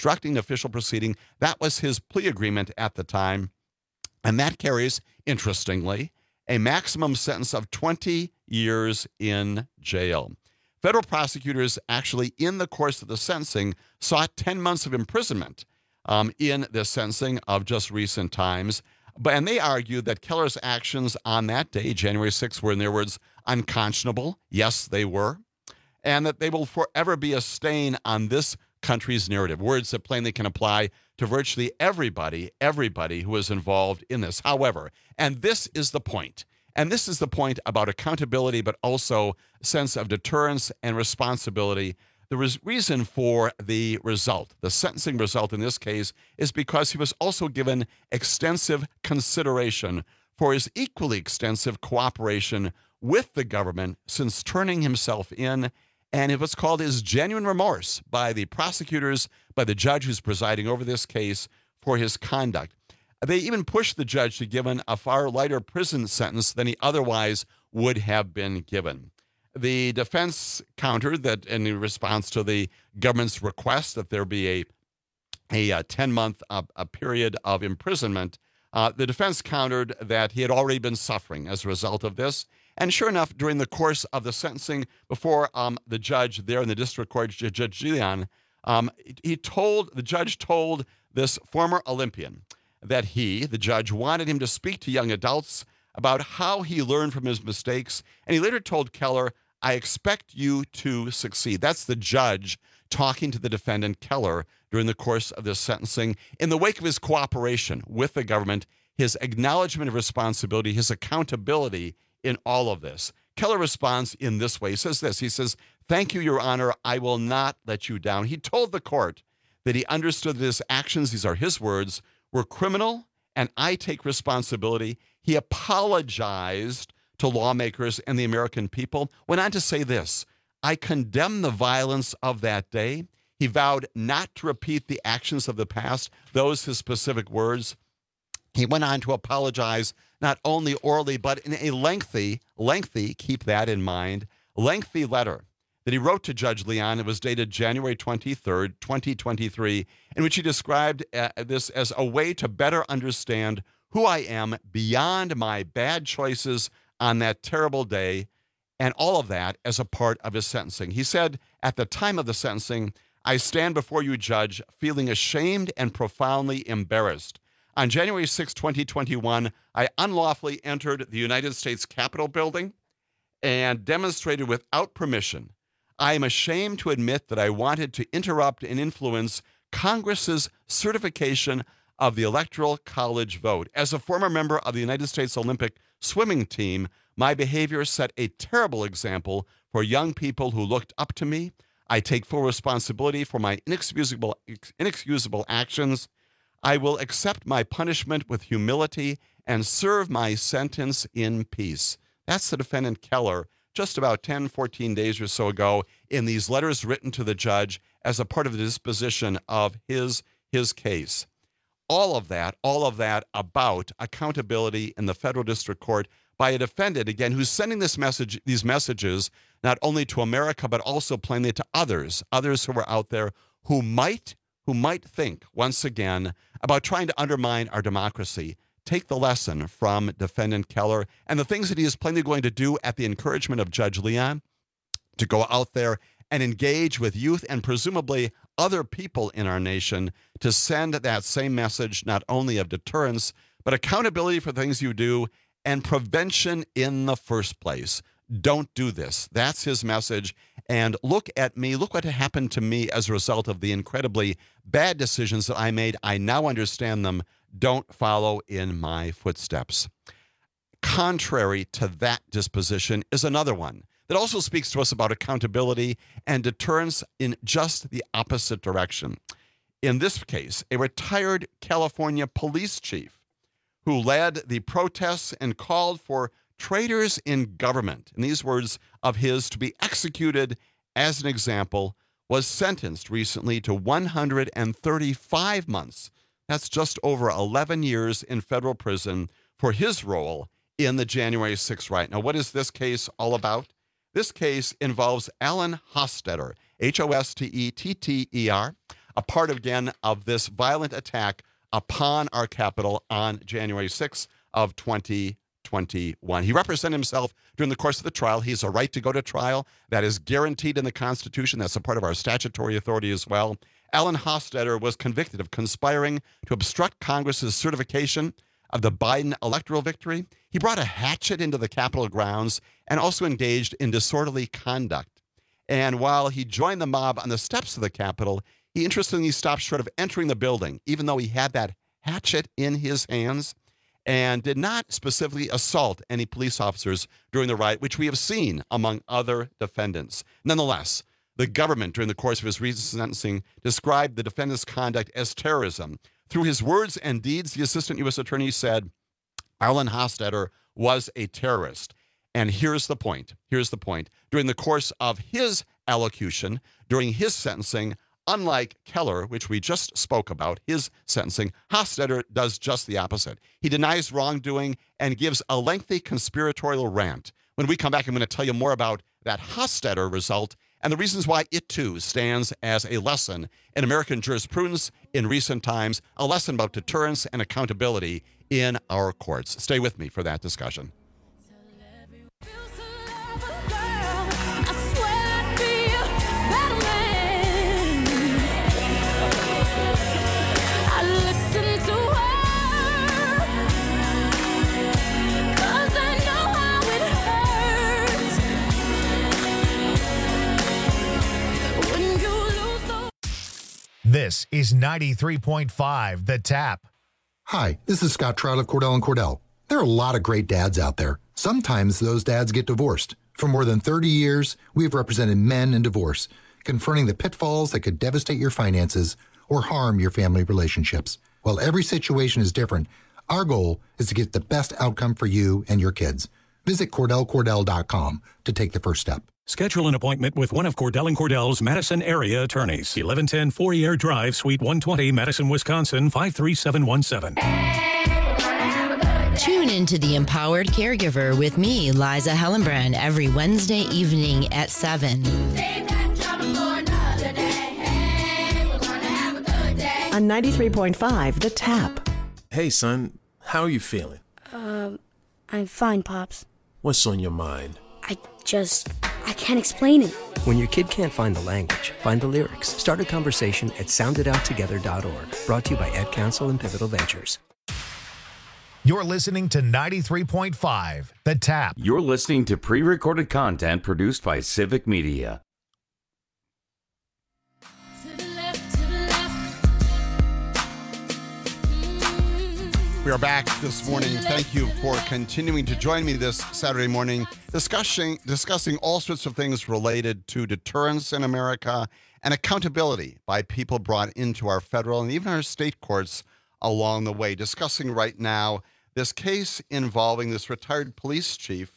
That was his plea agreement at the time. And that carries, interestingly, a maximum sentence of 20 years in jail. Federal prosecutors actually, in the course of the sentencing, sought 10 months of imprisonment in the sentencing of just recent times. And they argued that Keller's actions on that day, January 6th, were, in their words, unconscionable. Yes, they were. And that they will forever be a stain on this country's narrative. Words that plainly can apply to virtually everybody who was involved in this. However, and this is the point about accountability, but also a sense of deterrence and responsibility. The reason for the result, the sentencing result in this case, is because he was also given extensive consideration for his equally extensive cooperation with the government since turning himself in, and it was called his genuine remorse by the prosecutors, by the judge who's presiding over this case, for his conduct. They even pushed the judge to give him a far lighter prison sentence than he otherwise would have been given. The defense countered that in response to the government's request that there be a 10-month period of imprisonment. The defense countered that he had already been suffering as a result of this, And sure enough, during the course of the sentencing before the judge there in the district court, Judge Leon, the judge told this former Olympian that the judge, wanted him to speak to young adults about how he learned from his mistakes. And he later told Keller, I expect you to succeed. That's the judge talking to the defendant, Keller, during the course of this sentencing. In the wake of his cooperation with the government, his acknowledgement of responsibility, his accountability in all of this. Keller responds in this way. He says this. He says, thank you, Your Honor. I will not let you down. He told the court that he understood that his actions, these are his words, were criminal, and I take responsibility. He apologized to lawmakers and the American people, went on to say this, I condemn the violence of that day. He vowed not to repeat the actions of the past, those his specific words. He went on to apologize not only orally, but in a lengthy, keep that in mind, lengthy letter that he wrote to Judge Leon. It was dated January 23rd, 2023, in which he described this as a way to better understand who I am beyond my bad choices on that terrible day, and all of that as a part of his sentencing. He said, at the time of the sentencing, I stand before you, Judge, feeling ashamed and profoundly embarrassed. On January 6, 2021, I unlawfully entered the United States Capitol building and demonstrated without permission. I am ashamed to admit that I wanted to interrupt and influence Congress's certification of the Electoral College vote. As a former member of the United States Olympic swimming team, my behavior set a terrible example for young people who looked up to me. I take full responsibility for my inexcusable actions. I will accept my punishment with humility and serve my sentence in peace. That's the defendant Keller, just about 10, 14 days or so ago, in these letters written to the judge as a part of the disposition of his case. All of that about accountability in the federal district court by a defendant, again, who's sending these messages not only to America, but also plainly to others who are out there who might think, once again, about trying to undermine our democracy. Take the lesson from defendant Keller and the things that he is plainly going to do at the encouragement of Judge Leon, to go out there and engage with youth and presumably other people in our nation to send that same message, not only of deterrence, but accountability for things you do and prevention in the first place. Don't do this. That's his message. And look at me. Look what happened to me as a result of the incredibly bad decisions that I made. I now understand them. Don't follow in my footsteps. Contrary to that disposition is another one that also speaks to us about accountability and deterrence in just the opposite direction. In this case, a retired California police chief who led the protests and called for traitors in government, in these words of his, to be executed as an example, was sentenced recently to 135 months. That's just over 11 years in federal prison for his role in the January 6th riot. Now, what is this case all about? This case involves Alan Hostetter, Hostetter, a part, again, of this violent attack upon our Capitol on January 6th of 2021. He represented himself during the course of the trial. He has a right to go to trial. That is guaranteed in the Constitution. That's a part of our statutory authority as well. Alan Hostetter was convicted of conspiring to obstruct Congress's certification of the Biden electoral victory. He brought a hatchet into the Capitol grounds and also engaged in disorderly conduct. And while he joined the mob on the steps of the Capitol, he interestingly stopped short of entering the building, even though he had that hatchet in his hands, and did not specifically assault any police officers during the riot, which we have seen among other defendants. Nonetheless, the government, during the course of his recent sentencing, described the defendant's conduct as terrorism. Through his words and deeds, the assistant U.S. attorney said Alan Hostetter was a terrorist. And here's the point. During the course of his allocution, during his sentencing, unlike Keller, which we just spoke about, his sentencing, Hostetter does just the opposite. He denies wrongdoing and gives a lengthy conspiratorial rant. When we come back, I'm going to tell you more about that Hostetter result and the reasons why it, too, stands as a lesson in American jurisprudence in recent times, a lesson about deterrence and accountability in our courts. Stay with me for that discussion. This is 93.5 The Tap. Hi, this is Scott Trout of Cordell & Cordell. There are a lot of great dads out there. Sometimes those dads get divorced. For more than 30 years, we've represented men in divorce, confronting the pitfalls that could devastate your finances or harm your family relationships. While every situation is different, our goal is to get the best outcome for you and your kids. Visit CordellCordell.com to take the first step. Schedule an appointment with one of Cordell & Cordell's Madison area attorneys. 1110 Fourier Drive, Suite 120, Madison, Wisconsin, 53717. Tune into The Empowered Caregiver with me, Liza Hellenbrand, every Wednesday evening at 7. On 93.5, The Tap. Hey, son, how are you feeling? I'm fine, Pops. What's on your mind? I can't explain it. When your kid can't find the language, find the lyrics. Start a conversation at sounditouttogether.org. Brought to you by Ed Council and Pivotal Ventures. You're listening to 93.5 The Tap. You're listening to pre-recorded content produced by Civic Media. We are back this morning. Thank you for continuing to join me this Saturday morning, discussing all sorts of things related to deterrence in America and accountability by people brought into our federal and even our state courts along the way. Discussing right now this case involving this retired police chief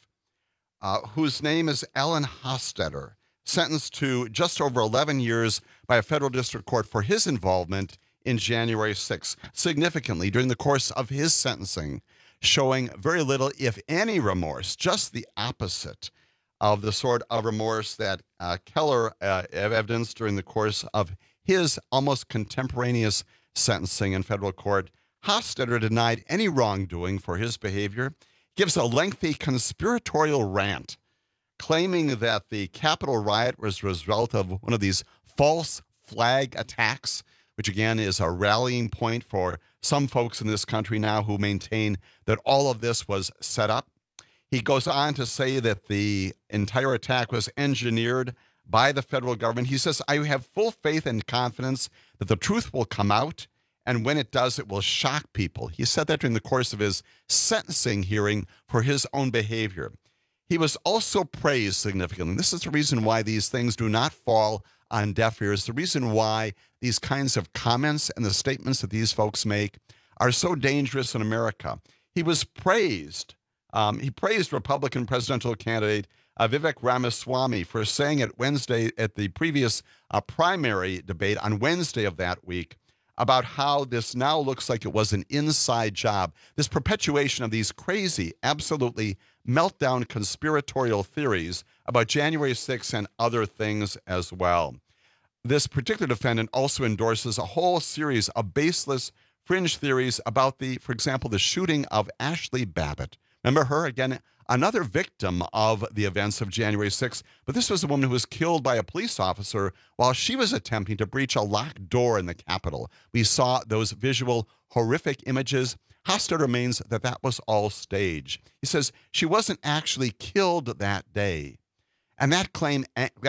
whose name is Alan Hostetter, sentenced to just over 11 years by a federal district court for his involvement in January 6th, significantly during the course of his sentencing, showing very little, if any, remorse, just the opposite of the sort of remorse that Keller evidenced during the course of his almost contemporaneous sentencing in federal court. Hostetter denied any wrongdoing for his behavior, gives a lengthy conspiratorial rant, claiming that the Capitol riot was a result of one of these false flag attacks, which again is a rallying point for some folks in this country now who maintain that all of this was set up. He goes on to say that the entire attack was engineered by the federal government. He says, I have full faith and confidence that the truth will come out, and when it does, it will shock people. He said that during the course of his sentencing hearing for his own behavior. He was also praised significantly. This is the reason why these things do not fall on deaf ears, the reason why these kinds of comments and the statements that these folks make are so dangerous in America. He was praised. He praised Republican presidential candidate Vivek Ramaswamy for saying at the previous primary debate on Wednesday of that week about how this now looks like it was an inside job, this perpetuation of these crazy, absolutely meltdown conspiratorial theories about January 6th and other things as well. This particular defendant also endorses a whole series of baseless fringe theories about for example, the shooting of Ashley Babbitt. Remember her? Again, another victim of the events of January 6th, but this was a woman who was killed by a police officer while she was attempting to breach a locked door in the Capitol. We saw those visual, horrific images. Hostetter maintains that that was all staged. He says she wasn't actually killed that day. And that claim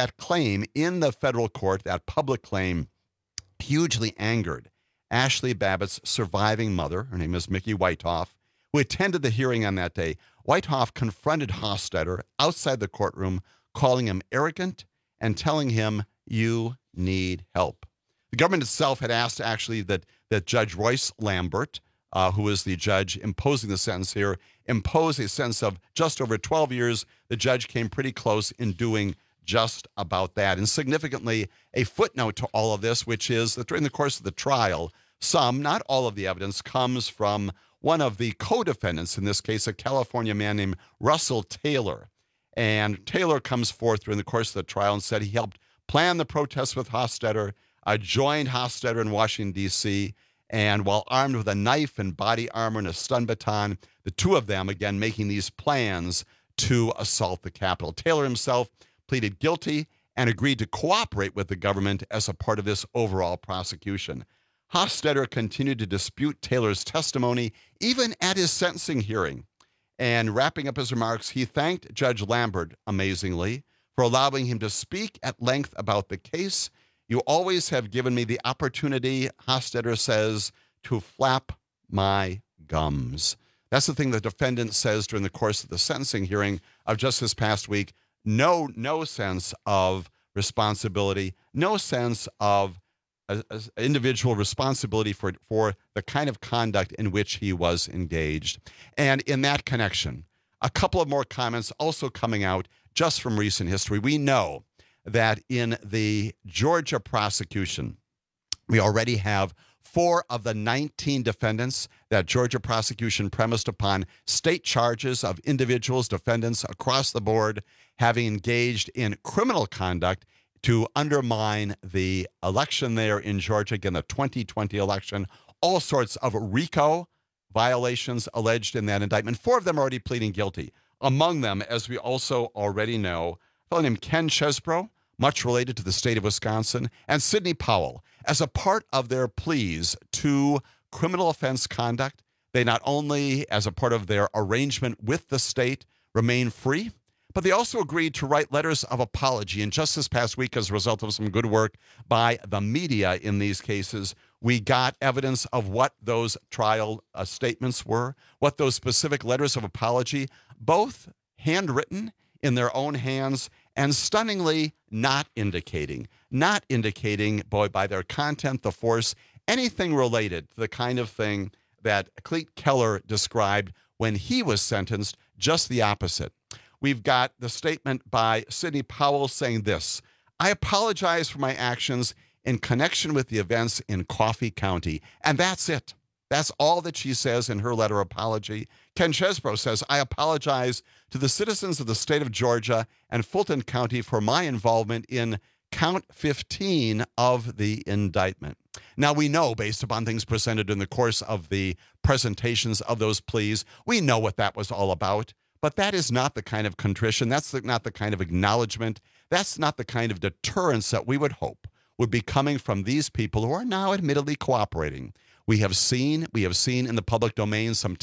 in the federal court, that public claim, hugely angered Ashley Babbitt's surviving mother. Her name is Mickey Whitehoff, who attended the hearing on that day. Whitehoff confronted Hostetter outside the courtroom, calling him arrogant and telling him, you need help. The government itself had asked actually that Judge Royce Lambert, who was the judge imposing the sentence here, impose a sentence of just over 12 years. The judge came pretty close in doing just about that. And significantly, a footnote to all of this, which is that during the course of the trial, some, not all of the evidence, comes from one of the co-defendants, in this case, a California man named Russell Taylor. And Taylor comes forth during the course of the trial and said he helped plan the protests with Hostetter, joined Hostetter in Washington, D.C., and while armed with a knife and body armor and a stun baton, the two of them, again, making these plans to assault the Capitol. Taylor himself pleaded guilty and agreed to cooperate with the government as a part of this overall prosecution. Hostetter continued to dispute Taylor's testimony, even at his sentencing hearing. And wrapping up his remarks, he thanked Judge Lambert, amazingly, for allowing him to speak at length about the case, You always have given me the opportunity, Hostetter says, to flap my gums. That's the thing the defendant says during the course of the sentencing hearing of just this past week. No sense of responsibility, no sense of individual responsibility for the kind of conduct in which he was engaged. And in that connection, a couple of more comments also coming out just from recent history. We know that in the Georgia prosecution, we already have 4 of the 19 defendants that Georgia prosecution premised upon state charges of individuals, defendants across the board having engaged in criminal conduct to undermine the election there in Georgia, again, the 2020 election, all sorts of RICO violations alleged in that indictment. 4 of them are already pleading guilty. Among them, as we also already know, a fellow named Ken Chesbro, much related to the state of Wisconsin, and Sidney Powell. As a part of their pleas to criminal offense conduct, they not only, as a part of their arrangement with the state, remain free, but they also agreed to write letters of apology. And just this past week, as a result of some good work by the media in these cases, we got evidence of what those trial statements were, what those specific letters of apology, both handwritten in their own hands and stunningly not indicating by their content, the force, anything related to the kind of thing that Clete Keller described when he was sentenced, just the opposite. We've got the statement by Sidney Powell saying this: I apologize for my actions in connection with the events in Coffee County. And that's it. That's all that she says in her letter of apology. Ken Chesbro says, I apologize to the citizens of the state of Georgia and Fulton County for my involvement in count 15 of the indictment. Now, we know, based upon things presented in the course of the presentations of those pleas, we know what that was all about. But that is not the kind of contrition. That's not the kind of acknowledgement. That's not the kind of deterrence that we would hope would be coming from these people who are now admittedly cooperating. We have seen in the public domain some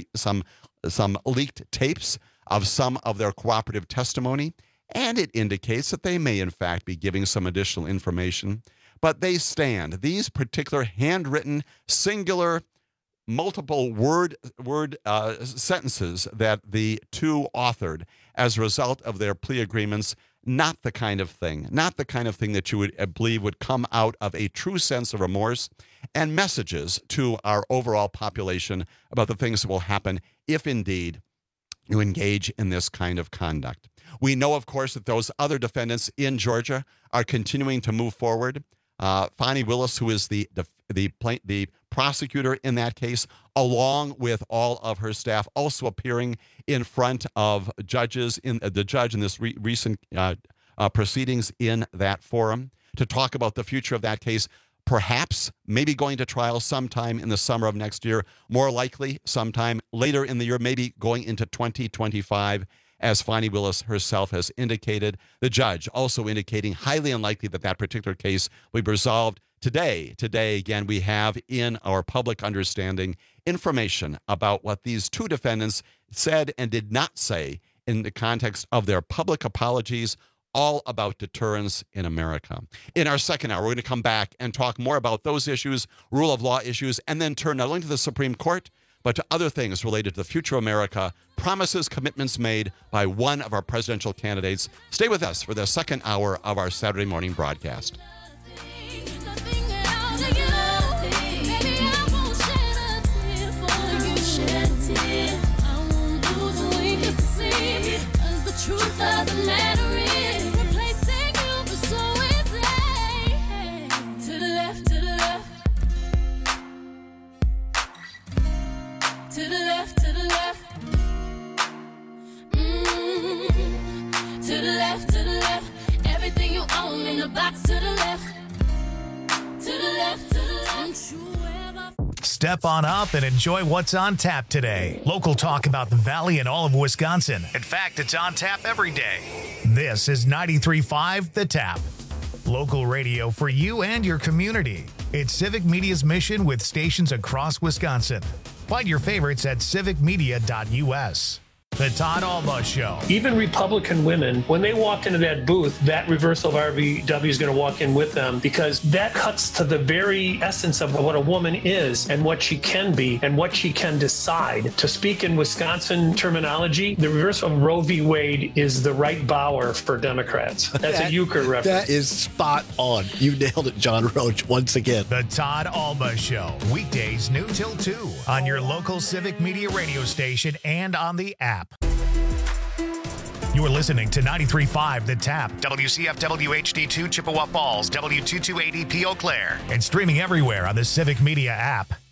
leaked tapes of some of their cooperative testimony, and it indicates that they may in fact be giving some additional information. But they stand. These particular handwritten, singular, multiple word sentences that the 2 authored as a result of their plea agreements, not the kind of thing that you would believe would come out of a true sense of remorse and messages to our overall population about the things that will happen if indeed you engage in this kind of conduct. We know, of course, that those other defendants in Georgia are continuing to move forward. Fani Willis, who is the prosecutor in that case, along with all of her staff, also appearing in front of judges, the judge in this recent proceedings in that forum to talk about the future of that case. Perhaps, maybe going to trial sometime in the summer of next year, more likely sometime later in the year, maybe going into 2025, as Fani Willis herself has indicated. The judge also indicating highly unlikely that that particular case will be resolved today. Today, again, we have in our public understanding information about what these 2 defendants said and did not say in the context of their public apologies, all about deterrence in America. In our second hour, we're going to come back and talk more about those issues, rule of law issues, and then turn not only to the Supreme Court, but to other things related to the future of America, promises, commitments made by one of our presidential candidates. Stay with us for the second hour of our Saturday morning broadcast. Truth of the matter is, replacing you was so easy. To the left, to the left. To the left, to the left. To the left, to the left. Everything you own in the box to the left. To the left, to the left. Step on up and enjoy what's on tap today. Local talk about the Valley and all of Wisconsin. In fact, it's on tap every day. This is 93.5 The Tap. Local radio for you and your community. It's Civic Media's mission with stations across Wisconsin. Find your favorites at civicmedia.us. The Todd Alba Show. Even Republican women, when they walk into that booth, that reversal of RVW is going to walk in with them, because that cuts to the very essence of what a woman is and what she can be and what she can decide. To speak in Wisconsin terminology, the reversal of Roe v. Wade is the right bower for Democrats. That's a euchre reference. That is spot on. You nailed it, John Roach, once again. The Todd Alba Show. Weekdays noon till 2 on your local Civic Media radio station and on the app. You're listening to 93.5 The Tap, WCFW HD2 Chippewa Falls, W228EP Eau Claire, and streaming everywhere on the Civic Media app.